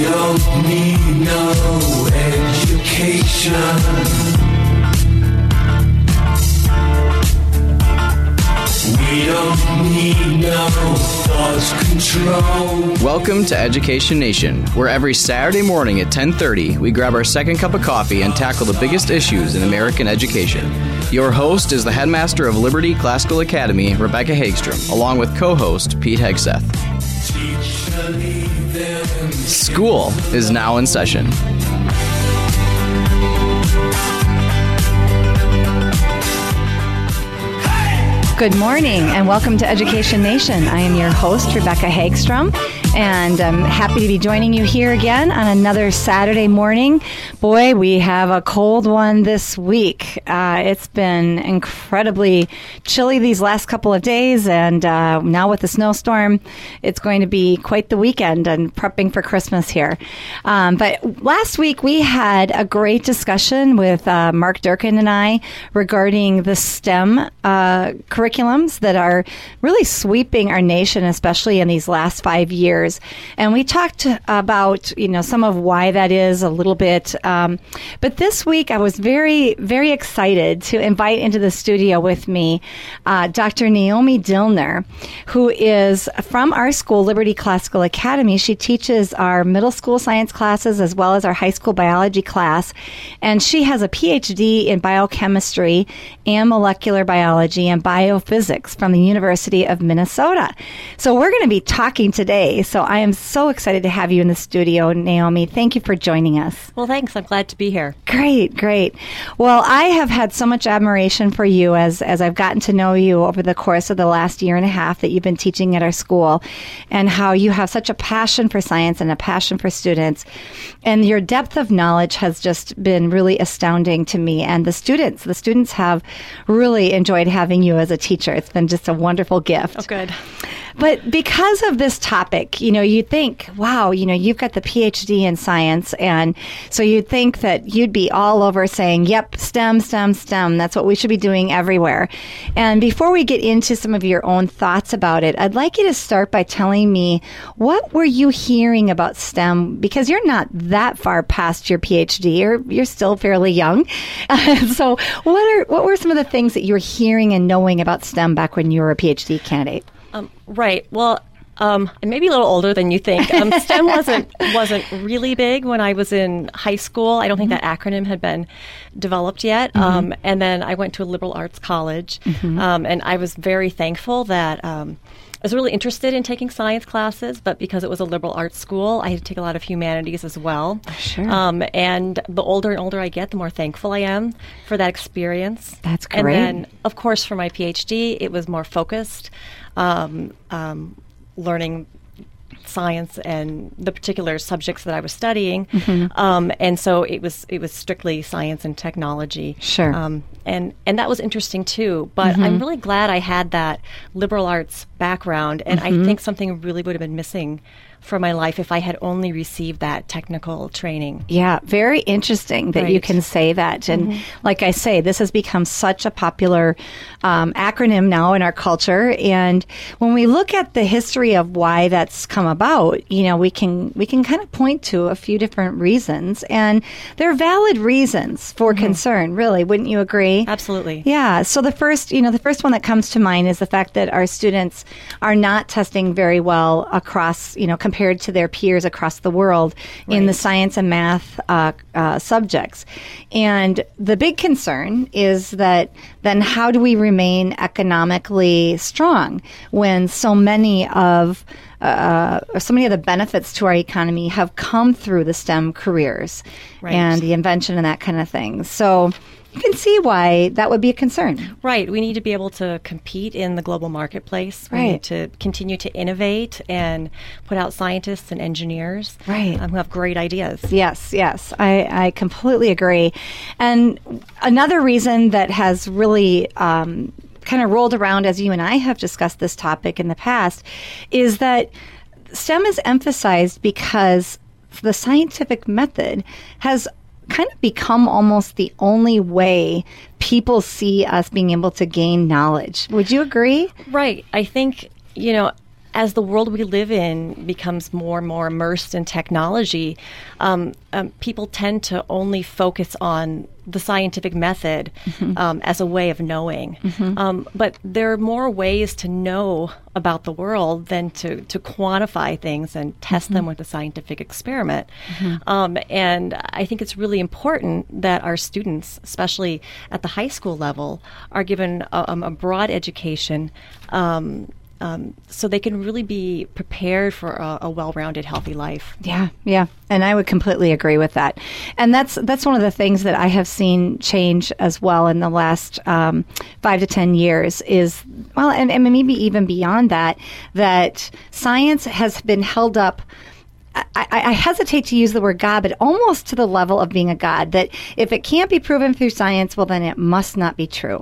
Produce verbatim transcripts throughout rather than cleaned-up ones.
don't need no education. We don't need no thought control. Welcome to Education Nation, where every Saturday morning at ten thirty, we grab our second cup of coffee and tackle the biggest issues in American education. Your host is the headmaster of Liberty Classical Academy, Rebecca Hagstrom, along with co-host Pete Hegseth. School is now in session. Good morning and welcome to Education Nation. I am your host, Rebecca Hagstrom, and I'm happy to be joining you here again on another Saturday morning. Boy, we have a cold one this week. Uh, it's been incredibly chilly these last couple of days, and uh, now with the snowstorm, it's going to be quite the weekend and prepping for Christmas here. Um, but last week we had a great discussion with uh, Mark Durkin and I regarding the STEM uh, curriculums that are really sweeping our nation, especially in these last five years. And we talked about, you know, some of why that is a little bit. Um, but this week I was very, very excited to invite into the studio with me uh, Doctor Naomi Dillner, who is from our school, Liberty Classical Academy. She teaches our middle school science classes as well as our high school biology class. And she has a P H D in biochemistry and molecular biology and biophysics from the University of Minnesota. So we're going to be talking today. So I am so excited to have you in the studio, Naomi. Thank you for joining us. Well, thanks. I'm glad to be here. Great, great. Well, I have had so much admiration for you as, as I've gotten to know you over the course of the last year and a half that you've been teaching at our school, and how you have such a passion for science and a passion for students. And your depth of knowledge has just been really astounding to me. And the students, the students have really enjoyed having you as a teacher. It's been just a wonderful gift. Oh, good. But because of this topic, you know, you think, wow, you know, you've got the P H D in science. And so you'd think that you'd be all over saying, yep, STEM, STEM, STEM. That's what we should be doing everywhere. And before we get into some of your own thoughts about it, I'd like you to start by telling me, what were you hearing about STEM? Because you're not that far past your P H D. You're, you're still fairly young. So what are what were some of the things that you were hearing and knowing about STEM back when you were a P H D candidate? Um, right. Well, um, I may be a little older than you think. Um, STEM wasn't wasn't really big when I was in high school. I don't think that acronym had been developed yet. Mm-hmm. Um, and then I went to a liberal arts college, mm-hmm. um, and I was very thankful that um, I was really interested in taking science classes, but because it was a liberal arts school, I had to take a lot of humanities as well. Sure. Um, and the older and older I get, the more thankful I am for that experience. That's great. And then, of course, for my P H D, it was more focused. Um, um, learning science and the particular subjects that I was studying, mm-hmm. um, and so it was it was strictly science and technology. Sure, um, and and that was interesting too. But mm-hmm. I'm really glad I had that liberal arts background, and mm-hmm. I think something really would have been missing for my life if I had only received that technical training. Yeah, very interesting that right. you can say that. And mm-hmm. like I say, this has become such a popular um, acronym now in our culture. And when we look at the history of why that's come about, you know, we can we can kind of point to a few different reasons. And they're valid reasons for mm-hmm. concern, really. Wouldn't you agree? Absolutely. Yeah. So the first, you know, the first one that comes to mind is the fact that our students are not testing very well across, you know, compared to their peers across the world right. in the science and math uh, uh, subjects. And the big concern is that then how do we remain economically strong when so many of uh, so many of the benefits to our economy have come through the STEM careers right. and the invention and that kind of thing. So you can see why that would be a concern. Right. We need to be able to compete in the global marketplace. We right. need to continue to innovate and put out scientists and engineers right. um, who have great ideas. Yes, yes. I, I completely agree. And another reason that has really um, kind of rolled around as you and I have discussed this topic in the past is that STEM is emphasized because the scientific method has kind of become almost the only way people see us being able to gain knowledge. Would you agree? Right. I think, you know, as the world we live in becomes more and more immersed in technology, um, um, people tend to only focus on the scientific method mm-hmm. um, as a way of knowing. Mm-hmm. Um, but there are more ways to know about the world than to, to quantify things and test mm-hmm. them with a scientific experiment. Mm-hmm. Um, and I think it's really important that our students, especially at the high school level, are given a, um, a broad education um, Um, so they can really be prepared for a, a well-rounded, healthy life. Yeah, yeah, and I would completely agree with that. And that's that's one of the things that I have seen change as well in the last um, five to ten years is, well, and, and maybe even beyond that, that science has been held up. I, I hesitate to use the word God, but almost to the level of being a God, that if it can't be proven through science, well, then it must not be true.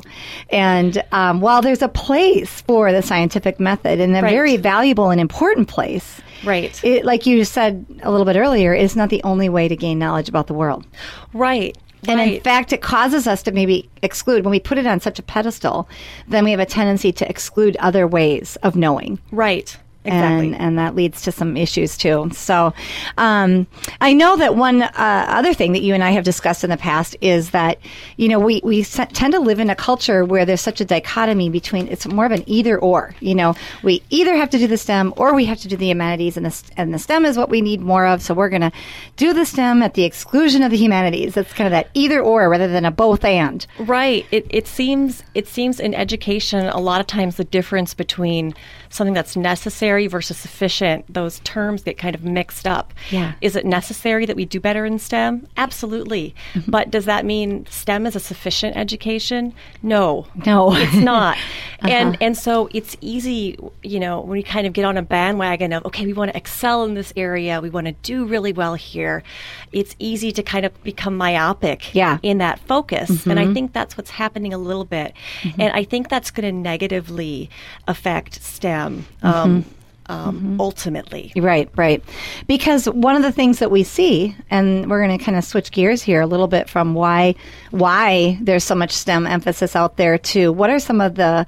And um, while there's a place for the scientific method, and a right. very valuable and important place, right? It, like you said a little bit earlier, is not the only way to gain knowledge about the world. Right. And right. in fact, it causes us to maybe exclude, when we put it on such a pedestal, then we have a tendency to exclude other ways of knowing. Right. Exactly. And, and that leads to some issues, too. So um, I know that one uh, other thing that you and I have discussed in the past is that, you know, we, we s- tend to live in a culture where there's such a dichotomy between, it's more of an either or. You know, we either have to do the STEM or we have to do the humanities, and the, and the STEM is what we need more of. So we're going to do the STEM at the exclusion of the humanities. It's kind of that either or rather than a both and. Right. It, it seems it seems in education, a lot of times the difference between something that's necessary versus sufficient, those terms get kind of mixed up. Yeah. Is it necessary that we do better in STEM? Absolutely. Mm-hmm. But does that mean STEM is a sufficient education? No. No. It's not. uh-huh. And and so it's easy, you know, when we kind of get on a bandwagon of, okay, we want to excel in this area, we want to do really well here, it's easy to kind of become myopic yeah. in that focus. Mm-hmm. And I think that's what's happening a little bit. Mm-hmm. And I think that's going to negatively affect STEM. Um, um, mm-hmm. ultimately. Right, right. Because one of the things that we see, and we're going to kind of switch gears here a little bit from why why there's so much STEM emphasis out there to what are some of the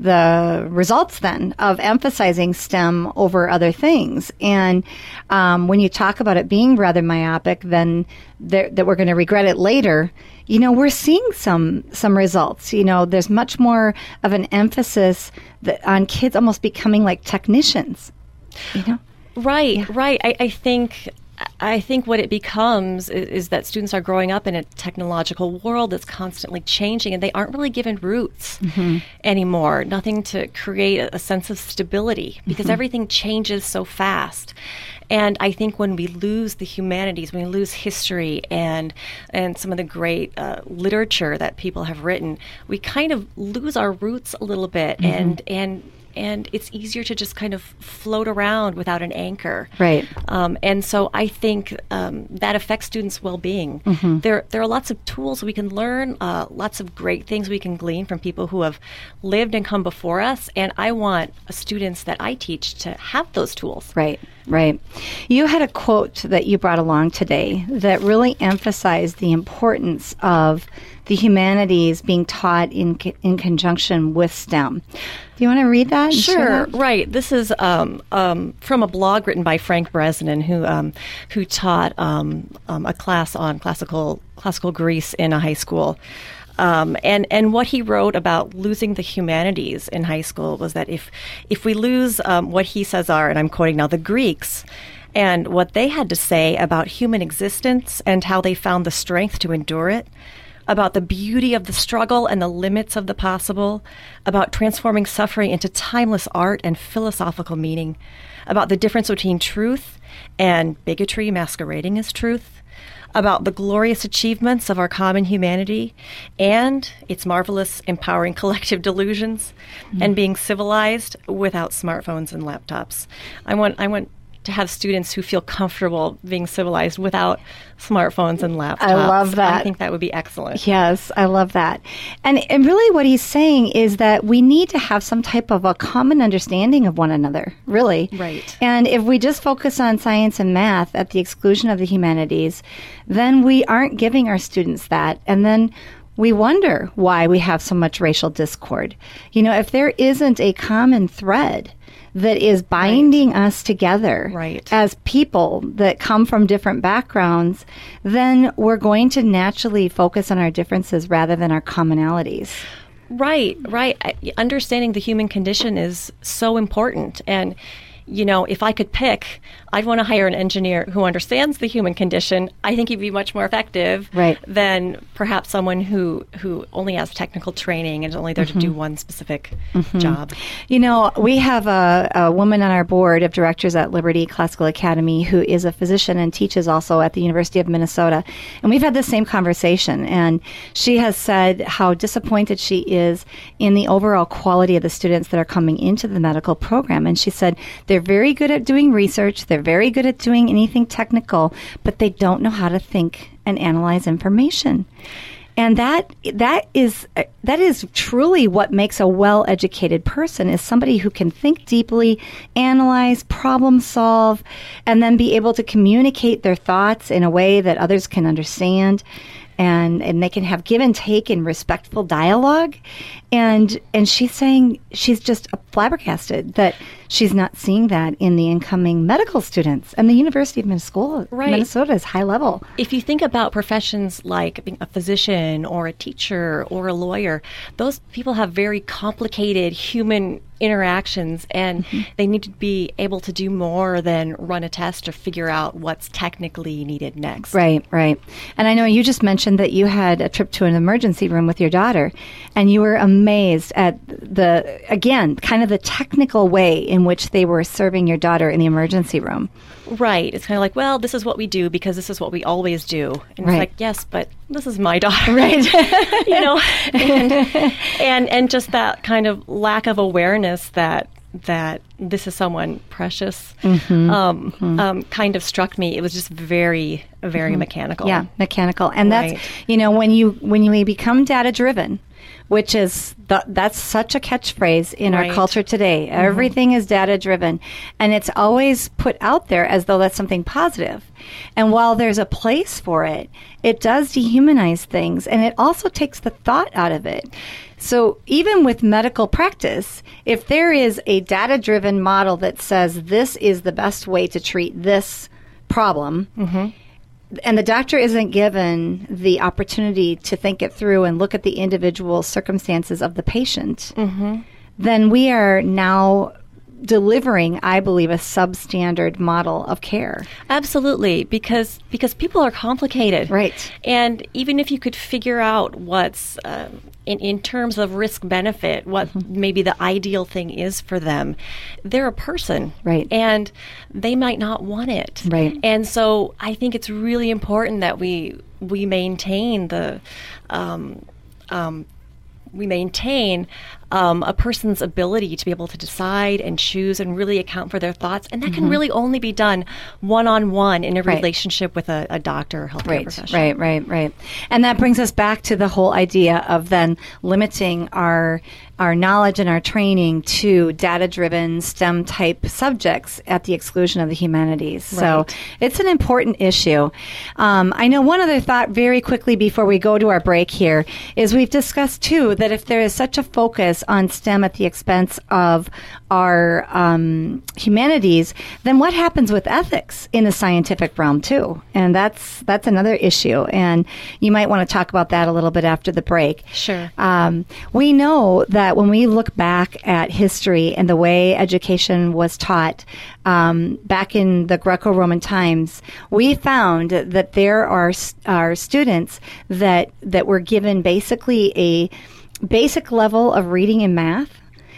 the results then of emphasizing STEM over other things. And um, when you talk about it being rather myopic, then there, that we're going to regret it later, you know, we're seeing some some results. You know, there's much more of an emphasis that, on kids almost becoming like technicians. You know, right, yeah. right. I, I think. I think what it becomes is, is that students are growing up in a technological world that's constantly changing, and they aren't really given roots mm-hmm. anymore. Nothing to create a, a sense of stability because mm-hmm. everything changes so fast. And I think when we lose the humanities, when we lose history and and some of the great uh, literature that people have written, we kind of lose our roots a little bit, mm-hmm. and and. And it's easier to just kind of float around without an anchor. Right. Um, and so I think um, that affects students' well-being. Mm-hmm. There there are lots of tools we can learn, uh, lots of great things we can glean from people who have lived and come before us. And I want students that I teach to have those tools. Right, right. You had a quote that you brought along today that really emphasized the importance of the humanities being taught in in conjunction with STEM. Do you want to read that? Sure. Right. This is um, um, from a blog written by Frank Bresnan, who um, who taught um, um, a class on classical classical Greece in a high school. Um, and, and what he wrote about losing the humanities in high school was that if if we lose um, what he says are, and I'm quoting now, the Greeks, and what they had to say about human existence and how they found the strength to endure it, about the beauty of the struggle and the limits of the possible, about transforming suffering into timeless art and philosophical meaning, about the difference between truth and bigotry masquerading as truth, about the glorious achievements of our common humanity and its marvelous, empowering collective delusions, mm-hmm. and being civilized without smartphones and laptops. I want, I want to have students who feel comfortable being civilized without smartphones and laptops. I love that. I think that would be excellent. Yes, I love that. And and really what he's saying is that we need to have some type of a common understanding of one another, really. Right. And if we just focus on science and math at the exclusion of the humanities, then we aren't giving our students that. And then we wonder why we have so much racial discord. You know, if there isn't a common thread, that is binding right. us together right. as people that come from different backgrounds, then we're going to naturally focus on our differences rather than our commonalities. Right, right. I, understanding the human condition is so important. And, you know, if I could pick, I'd want to hire an engineer who understands the human condition. I think he'd be much more effective right. than perhaps someone who, who only has technical training and is only there mm-hmm. to do one specific mm-hmm. job. You know, we have a, a woman on our board of directors at Liberty Classical Academy who is a physician and teaches also at the University of Minnesota. And we've had the same conversation. And she has said how disappointed she is in the overall quality of the students that are coming into the medical program. And she said they're very good at doing research. They're very good at doing anything technical, but they don't know how to think and analyze information. And that that is that is truly what makes a well-educated person, is somebody who can think deeply, analyze, problem solve, and then be able to communicate their thoughts in a way that others can understand. And, and they can have give and take in respectful dialogue. And and she's saying she's just flabbergasted that she's not seeing that in the incoming medical students. And the University of Minnesota, right. Minnesota is high level. If you think about professions like being a physician or a teacher or a lawyer, those people have very complicated human interactions, and mm-hmm. they need to be able to do more than run a test or figure out what's technically needed next. Right, right. And I know you just mentioned that you had a trip to an emergency room with your daughter, and you were amazed at the, again, kind of the technical way in which they were serving your daughter in the emergency room. Right. It's kind of like, well, this is what we do because this is what we always do. And right. it's like, yes, but this is my daughter. Right. you know, and, and and just that kind of lack of awareness that that this is someone precious mm-hmm. Um, mm-hmm. Um, kind of struck me. It was just very, very mm-hmm. mechanical. Yeah, mechanical. And right. that's, you know, when you when you become data-driven, which is, the, that's such a catchphrase in right. our culture today. Mm-hmm. Everything is data-driven. And it's always put out there as though that's something positive. And while there's a place for it, it does dehumanize things. And it also takes the thought out of it. So even with medical practice, if there is a data-driven model that says this is the best way to treat this problem, mm-hmm. and the doctor isn't given the opportunity to think it through and look at the individual circumstances of the patient, mm-hmm. then we are now delivering, I believe, a substandard model of care. Absolutely, because because people are complicated. Right. And even if you could figure out what's, um, in, in terms of risk-benefit, what mm-hmm. maybe the ideal thing is for them, they're a person. Right. And they might not want it. Right. And so I think it's really important that we we maintain the um, um, we maintain um, a person's ability to be able to decide and choose and really account for their thoughts. And that mm-hmm. can really only be done one-on-one in a right. relationship with a, a doctor or healthcare right, professional. Right, right, right. And that brings us back to the whole idea of then limiting our our knowledge and our training to data-driven STEM-type subjects at the exclusion of the humanities. Right. So it's an important issue. Um, I know one other thought very quickly before we go to our break here is we've discussed, too, that if there is such a focus on STEM at the expense of our um, humanities, then what happens with ethics in the scientific realm, too? And that's that's another issue. And you might want to talk about that a little bit after the break. Sure. Um, we know that when we look back at history and the way education was taught um, back in the Greco-Roman times, we found that there are are students that that were given basically a basic level of reading and math,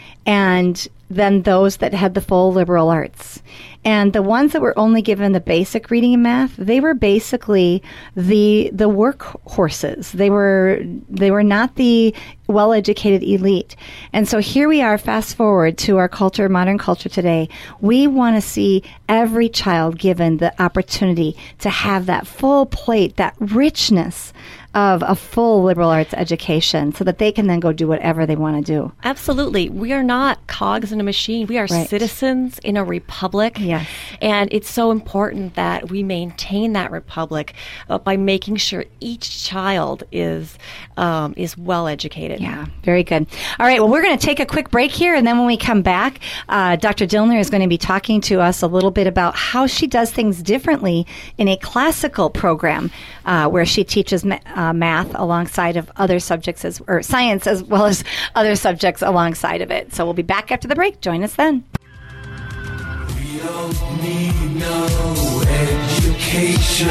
and then those that had the full liberal arts. And the ones that were only given the basic reading and math, they were basically the the workhorses. They were they were not the well-educated elite. And so here we are, fast forward to our culture, modern culture today. We want to see every child given the opportunity to have that full plate, that richness of a full liberal arts education so that they can then go do whatever they want to do. Absolutely. We are not cogs in a machine. We are right. citizens in a republic. Yep. Yes. And it's so important that we maintain that republic uh, by making sure each child is um, is well educated. Yeah, very good. All right, well, we're going to take a quick break here, and then when we come back, uh, Doctor Dillner is going to be talking to us a little bit about how she does things differently in a classical program uh, where she teaches ma- uh, math alongside of other subjects, as or science as well as other subjects alongside of it. So we'll be back after the break. Join us then. We don't need no education.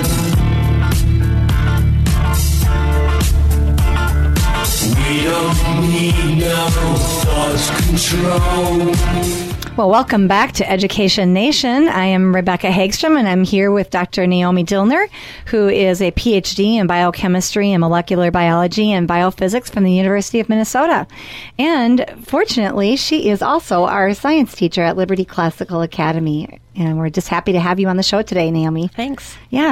We don't need no thought control. Well, welcome back to Education Nation. I am Rebecca Hagstrom, and I'm here with Doctor Naomi Dillner, who is a P H D in biochemistry and molecular biology and biophysics from the University of Minnesota. And fortunately, she is also our science teacher at Liberty Classical Academy. And we're just happy to have you on the show today, Naomi. Thanks. Yeah.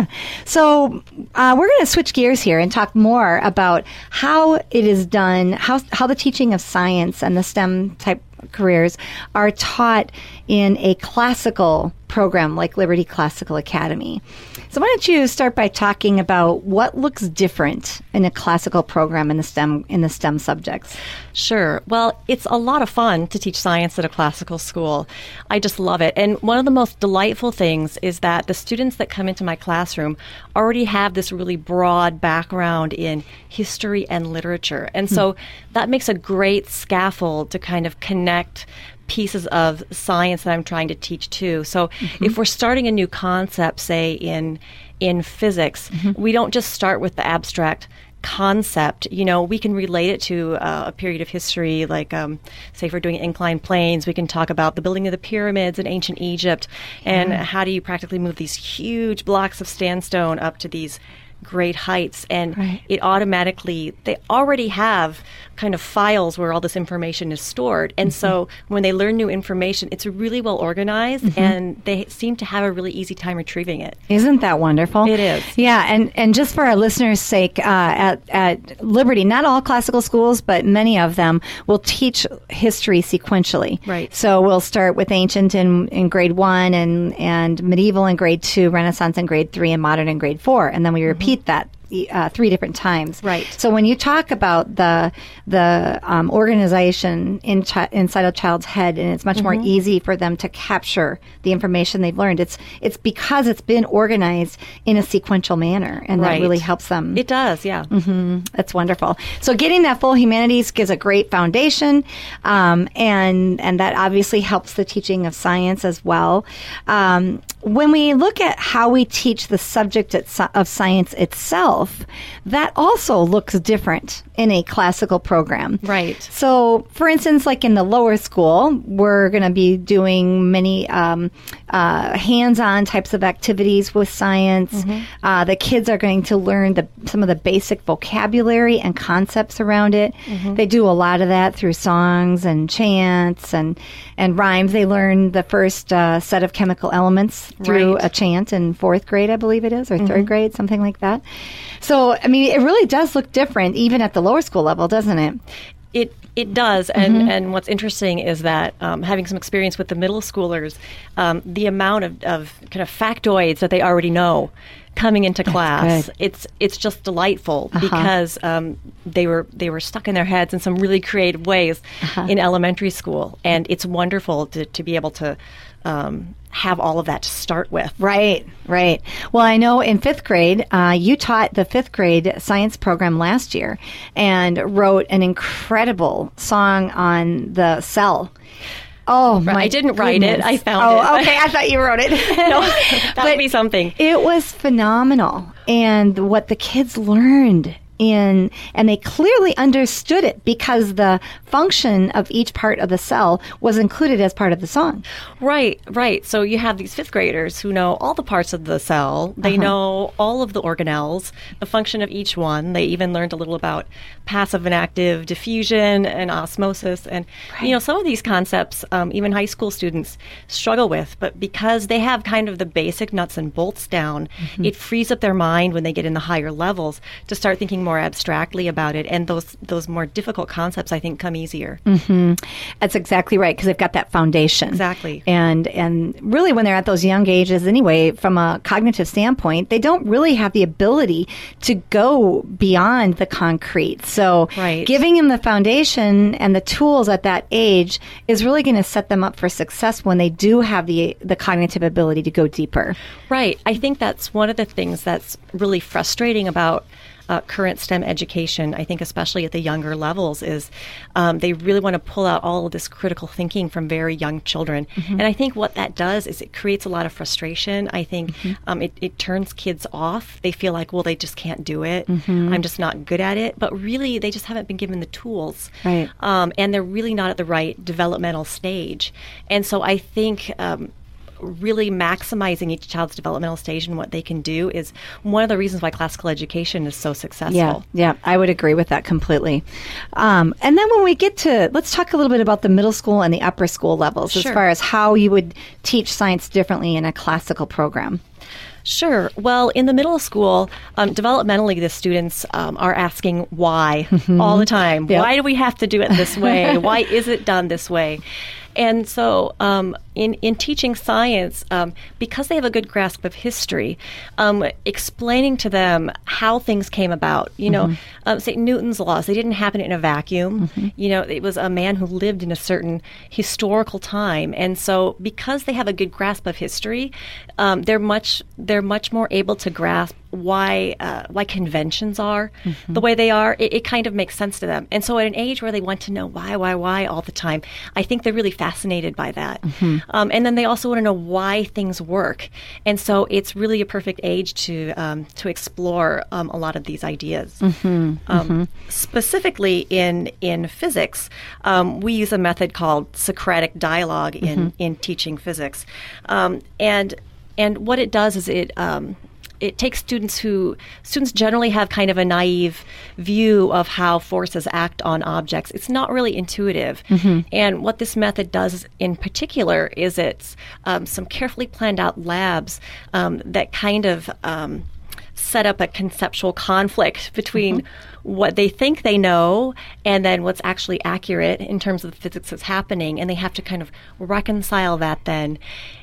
So uh, we're going to switch gears here and talk more about how it is done, how how the teaching of science and the STEM type careers are taught in a classical program like Liberty Classical Academy. So why don't you start by talking about what looks different in a classical program in the STEM in the STEM subjects? Sure. Well, it's a lot of fun to teach science at a classical school. I just love it. And one of the most delightful things is that the students that come into my classroom already have this really broad background in history and literature. And so hmm. that makes a great scaffold to kind of connect pieces of science that I'm trying to teach too. So mm-hmm. if we're starting a new concept, say in in physics, mm-hmm. we don't just start with the abstract concept. You know, we can relate it to uh, a period of history, like um, say if we're doing inclined planes, we can talk about the building of the pyramids in ancient Egypt, and mm-hmm. how do you practically move these huge blocks of sandstone up to these great heights, and right. it automatically, they already have kind of files where all this information is stored. And mm-hmm. so when they learn new information, it's really well organized, mm-hmm. and they seem to have a really easy time retrieving it. Isn't that wonderful? It is. Yeah, and, and just for our listeners' sake, uh, at, at Liberty, not all classical schools, but many of them will teach history sequentially. Right. So we'll start with ancient in, in grade one, and, and medieval in grade two, Renaissance in grade three, and modern in grade four. And then we repeat mm-hmm. that Uh, three different times. Right. So when you talk about the the um, organization in chi- inside a child's head, and it's much mm-hmm. more easy for them to capture the information they've learned, it's it's because it's been organized in a sequential manner, and right. that really helps them. It does, yeah. Mm-hmm. That's wonderful. So getting that full humanities gives a great foundation, um, and and that obviously helps the teaching of science as well. Um, when we look at how we teach the subject itse- of science itself, that also looks different in a classical program. Right. So, for instance, like in the lower school, we're going to be doing many um, uh, hands-on types of activities with science. Mm-hmm. Uh, the kids are going to learn the, some of the basic vocabulary and concepts around it. Mm-hmm. They do a lot of that through songs and chants and, and rhymes. They learn the first uh, set of chemical elements through right. a chant in fourth grade, I believe it is, or mm-hmm. third grade, something like that. So, I mean, it really does look different, even at the lower school level, doesn't it? It it does, and, Mm-hmm. and what's interesting is that um, having some experience with the middle schoolers, um, the amount of, of kind of factoids that they already know coming into class, it's it's just delightful Uh-huh. because um, they were they were stuck in their heads in some really creative ways Uh-huh. in elementary school, and it's wonderful to, to be able to um, have all of that to start with. Right, right. Well, I know in fifth grade, uh, you taught the fifth grade science program last year and wrote an incredible song on the cell. Oh, my I didn't write goodness. it. I found oh, it. Oh, okay. I thought you wrote it. No, that But would be something. It was phenomenal. And what the kids learned in, and they clearly understood it because the function of each part of the cell was included as part of the song. Right, right. So you have these fifth graders who know all the parts of the cell. They Uh-huh. know all of the organelles, the function of each one. They even learned a little about passive and active diffusion and osmosis. And, Right. you know, some of these concepts, um, even high school students struggle with. But because they have kind of the basic nuts and bolts down, Mm-hmm. it frees up their mind when they get in the higher levels to start thinking more abstractly about it, and those those more difficult concepts, I think, come easier. Mm-hmm. That's exactly right, because they've got that foundation. Exactly. And and really, when they're at those young ages anyway, from a cognitive standpoint, they don't really have the ability to go beyond the concrete. So Right. giving them the foundation and the tools at that age is really going to set them up for success when they do have the the cognitive ability to go deeper. Right. I think that's one of the things that's really frustrating about uh, current STEM education, I think especially at the younger levels, is um, they really want to pull out all of this critical thinking from very young children. Mm-hmm. And I think what that does is it creates a lot of frustration. I think mm-hmm. um, it, it turns kids off. They feel like, well, they just can't do it. Mm-hmm. I'm just not good at it. But really, they just haven't been given the tools. Right. Um, and they're really not at the right developmental stage. And so I think Um, really maximizing each child's developmental stage and what they can do is one of the reasons why classical education is so successful. Yeah, yeah, I would agree with that completely. Um, and then when we get to, let's talk a little bit about the middle school and the upper school levels Sure. as far as how you would teach science differently in a classical program. Sure. Well, in the middle school, um, developmentally, the students um, are asking why all the time. Yep. Why do we have to do it this way? Why is it done this way? And so um, in, in teaching science, um, because they have a good grasp of history, um, explaining to them how things came about, you know, mm-hmm. um, say Newton's laws, they didn't happen in a vacuum. Mm-hmm. You know, it was a man who lived in a certain historical time. And so because they have a good grasp of history, um, they're much they're much more able to grasp why uh, why conventions are mm-hmm. the way they are. It, it kind of makes sense to them. And so at an age where they want to know why, why, why all the time, I think they're really fascinated by that. Mm-hmm. Um, and then they also want to know why things work. And so it's really a perfect age to um, to explore um, a lot of these ideas. Mm-hmm. Um, mm-hmm. Specifically in in physics, um, we use a method called Socratic dialogue in, mm-hmm. in teaching physics. Um, and and what it does is it um, it takes students who students generally have kind of a naive view of how forces act on objects. It's not really intuitive. Mm-hmm. And what this method does in particular is it's um, some carefully planned out labs um, that kind of um, set up a conceptual conflict between mm-hmm. what they think they know and then what's actually accurate in terms of the physics that's happening. And they have to kind of reconcile that then.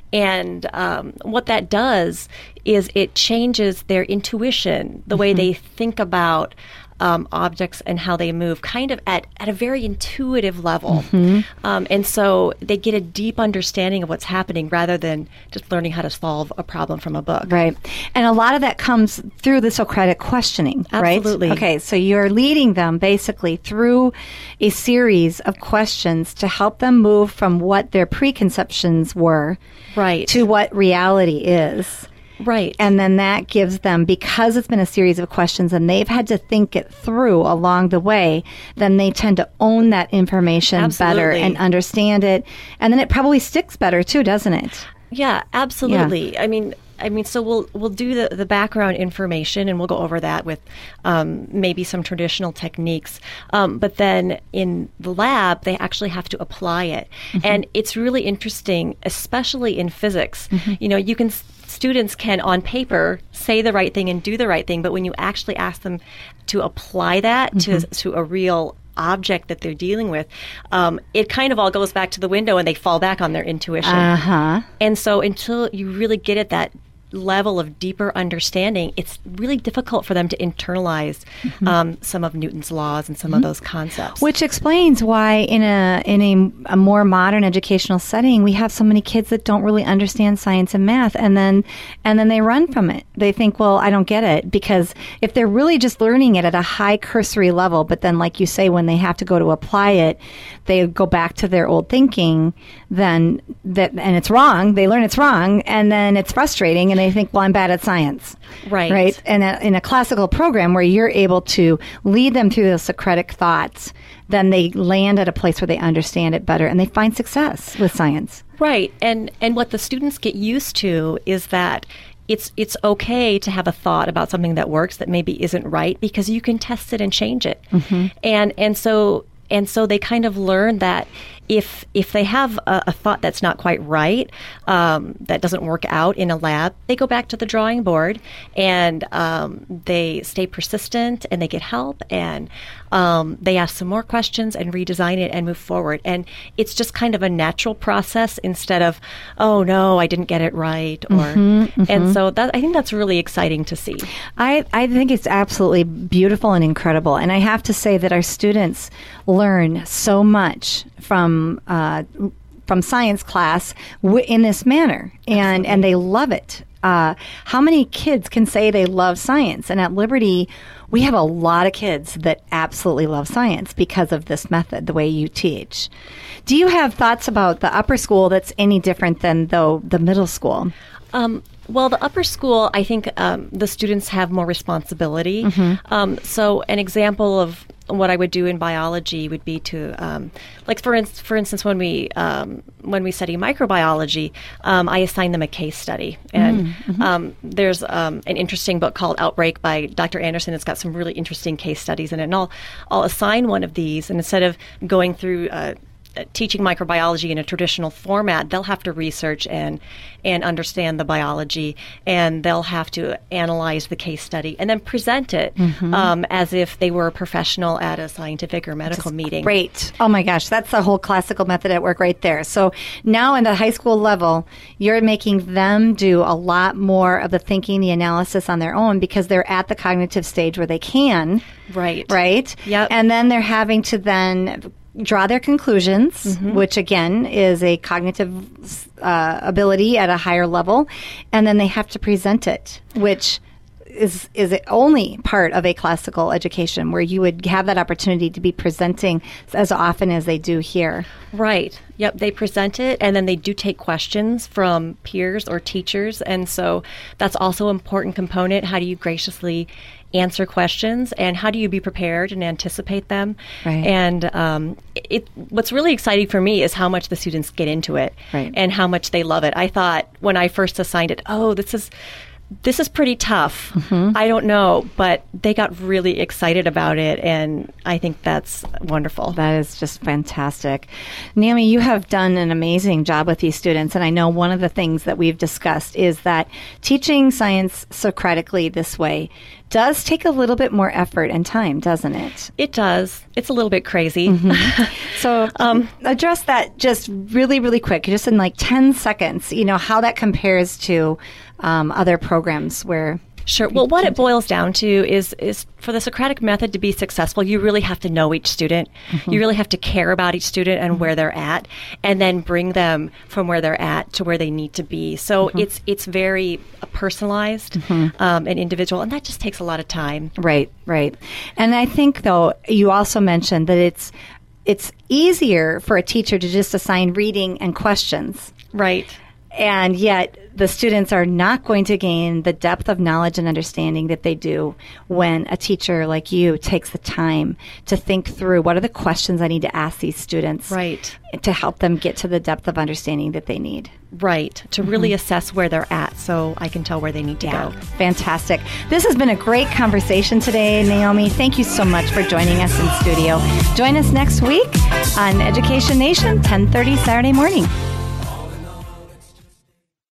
And um, what that does is it changes their intuition, the mm-hmm. way they think about um, objects and how they move, kind of at, at a very intuitive level. Mm-hmm. Um, and so they get a deep understanding of what's happening rather than just learning how to solve a problem from a book. Right. And a lot of that comes through the Socratic questioning, right? Absolutely. Okay, so you're leading them basically through a series of questions to help them move from what their preconceptions were right. to what reality is. Right. And then that gives them, because it's been a series of questions and they've had to think it through along the way, then they tend to own that information Absolutely. better and understand it. And then it probably sticks better too, doesn't it? Yeah, absolutely. Yeah. I mean, I mean, so we'll we'll do the, the background information, and we'll go over that with um, maybe some traditional techniques. Um, but then in the lab, they actually have to apply it, mm-hmm. and it's really interesting, especially in physics. Mm-hmm. You know, you can students can on paper say the right thing and do the right thing, but when you actually ask them to apply that mm-hmm. to to a real object that they're dealing with, um, it kind of all goes back to the window and they fall back on their intuition. Uh-huh. And so until you really get at that level of deeper understanding, it's really difficult for them to internalize mm-hmm. um, some of Newton's laws and some mm-hmm. of those concepts. Which explains why in a in a, a more modern educational setting, we have so many kids that don't really understand science and math, and then and then they run from it. They think, well, I don't get it, because if they're really just learning it at a high cursory level, but then, like you say, when they have to go to apply it, they go back to their old thinking, then that and it's wrong. They learn it's wrong, and then it's frustrating, and they think, well, I'm bad at science. Right. Right. And a, in a classical program where you're able to lead them through those Socratic thoughts, then they land at a place where they understand it better and they find success with science. Right. And and what the students get used to is that it's it's okay to have a thought about something that works that maybe isn't right, because you can test it and change it. Mm-hmm. And and so And so they kind of learn that if if they have a, a thought that's not quite right, um, that doesn't work out in a lab, they go back to the drawing board and um, they stay persistent and they get help and um, they ask some more questions and redesign it and move forward. And it's just kind of a natural process instead of, oh no, I didn't get it right. Or Mm-hmm, mm-hmm. and so that I think that's really exciting to see. I, I think it's absolutely beautiful and incredible. And I have to say that our students learn so much from uh, from science class w- in this manner, and, and they love it. Uh, how many kids can say they love science? And at Liberty, we have a lot of kids that absolutely love science because of this method, the way you teach. Do you have thoughts about the upper school that's any different than, though, the middle school? Um, well, the upper school, I think um, the students have more responsibility. Mm-hmm. Um, so an example of what I would do in biology would be to, um, like for, in- for instance, when we um, when we study microbiology, um, I assign them a case study. And mm-hmm. um, there's um, an interesting book called Outbreak by Doctor Anderson. It's got some really interesting case studies in it. And I'll, I'll assign one of these, and instead of going through uh, teaching microbiology in a traditional format, they'll have to research and and understand the biology, and they'll have to analyze the case study and then present it mm-hmm. um, as if they were a professional at a scientific or medical Just meeting. Great. Oh my gosh, that's the whole classical method at work right there. So now in the high school level, you're making them do a lot more of the thinking, the analysis on their own because they're at the cognitive stage where they can. Right. Right? Yep. And then they're having to then draw their conclusions, mm-hmm. which again is a cognitive uh, ability at a higher level, and then they have to present it, which is is it only part of a classical education where you would have that opportunity to be presenting as often as they do here. Right. Yep. They present it, and then they do take questions from peers or teachers, and so that's also an important component. How do you graciously answer questions, and how do you be prepared and anticipate them? Right. And um, it, what's really exciting for me is how much the students get into it, right. and how much they love it. I thought when I first assigned it, oh, this is this is pretty tough. Mm-hmm. I don't know, but they got really excited about it, and I think that's wonderful. That is just fantastic. Naomi, you have done an amazing job with these students, and I know one of the things that we've discussed is that teaching science Socratically this way does take a little bit more effort and time, doesn't it? It does. It's a little bit crazy. Mm-hmm. So um, address that just really, really quick, just in like ten seconds, you know, how that compares to um, other programs where... Sure. Well, what it boils down to is is for the Socratic method to be successful, you really have to know each student. Mm-hmm. You really have to care about each student and mm-hmm. where they're at, and then bring them from where they're at to where they need to be. So mm-hmm. it's it's very personalized mm-hmm. um, and individual, and that just takes a lot of time. Right, right. And I think, though, you also mentioned that it's it's easier for a teacher to just assign reading and questions. Right. And yet the students are not going to gain the depth of knowledge and understanding that they do when a teacher like you takes the time to think through what are the questions I need to ask these students, right, to help them get to the depth of understanding that they need. Right, to Mm-hmm. really assess where they're at so I can tell where they need to Yeah, go. fantastic. This has been a great conversation today, Naomi. Thank you so much for joining us in studio. Join us next week on Education Nation, ten thirty Saturday morning.